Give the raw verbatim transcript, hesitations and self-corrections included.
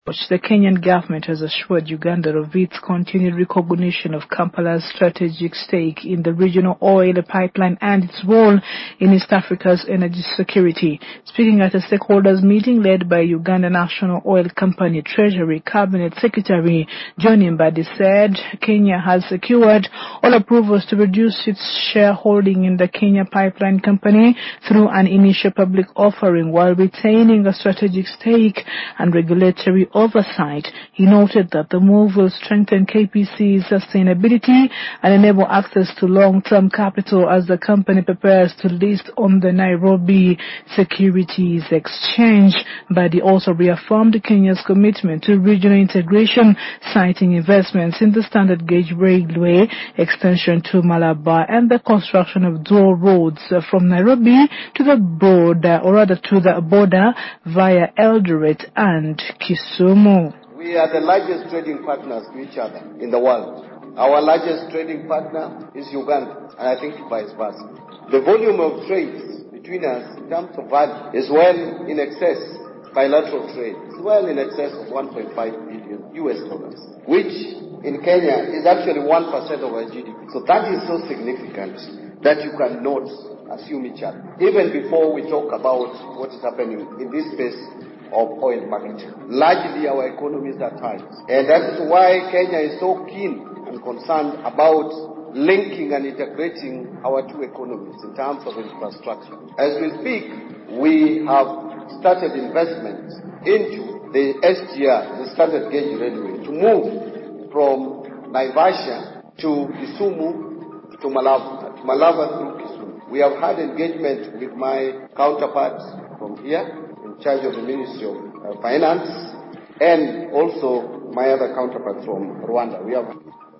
The Kenyan government has assured Uganda of its continued recognition of Kampala's strategic stake in the regional oil pipeline and its role in East Africa's energy security. Speaking at a stakeholders meeting led by Uganda National Oil Company Treasury Cabinet Secretary John Mbadi said Kenya has secured all approvals to reduce its shareholding in the Kenya Pipeline Company through an initial public offering while retaining a strategic stake and regulatory oversight. He noted that the move will strengthen K P C's sustainability and enable access to long-term capital as the company prepares to list on the Nairobi Securities Exchange. But he also reaffirmed Kenya's commitment to regional integration, citing investments in the standard gauge railway extension to Malabar and the construction of dual roads from Nairobi to the border, or rather to the border via Eldoret and Kisumu. We are the largest trading partners to each other in the world. Our largest trading partner is Uganda, and I think vice versa. The volume of trade between us in terms of value is well in excess, bilateral trade, is well in excess of one point five billion U S dollars, which in Kenya is actually one percent of our G D P. So that is so significant that you cannot assume each other. Even before we talk about what is happening in this space of oil marketing. Largely our economies are tied. And that is why Kenya is so keen and concerned about linking and integrating our two economies in terms of infrastructure. As we speak, we have started investment into the S G R, the standard gauge railway, to move from Naivasha to Kisumu to Malava, to Malava through Kisumu. We have had engagement with my counterparts from here, in charge of the Ministry of uh, Finance, and also my other counterpart from Rwanda. We have